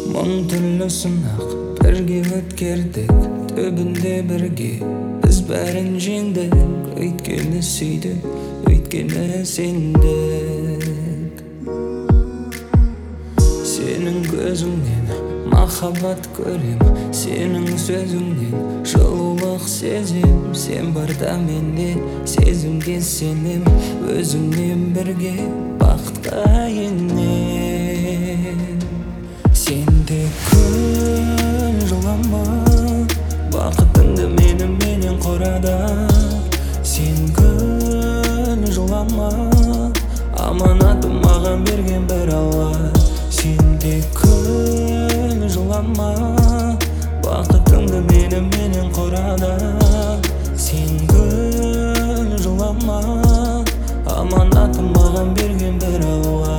Мың түрлі сынақ бірге өткердік, түбінде бірге біз бәрін жеңдік. Өйткені сүйдік, өйткені сендік. Сенің көзіңнен махаббат көрем, сенің сөзіңнен жылулық сезем. Сен барда менде сезімге сенем, өзіңмен бірге бақытқа енем. Сенде күн жылама, бақытыңды менен құрада. Сен күн жылама, аманатын маған берген бір Алла. Сенде күн жылама, бақытыңды менен құрада. Сен күн жылама, аманатын маған берген бір Алла.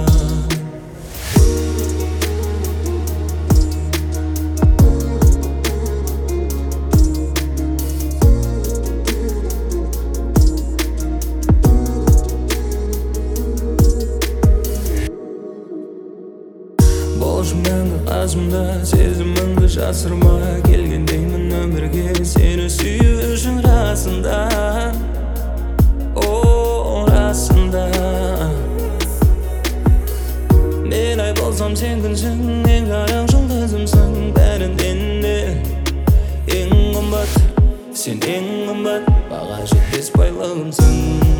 Болшы мәңгі қасымда, сезіміңді жасырма. Келгендеймін өмірге сені сүю үшін расында. О, расында. Мен ай болсам сен күнсің, ең жарық жұлдызымсың. Бәрінен де ең қымбат, сен ең қымбат, баға жетпес байлығымсың.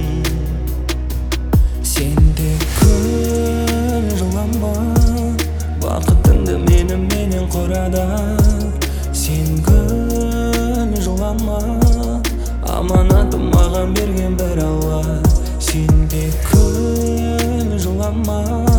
Сенде күн жылама, бақытыңды менен құрада. Сен күн жылама, аманатын маған берген бір Алла. Сенде күн жылама,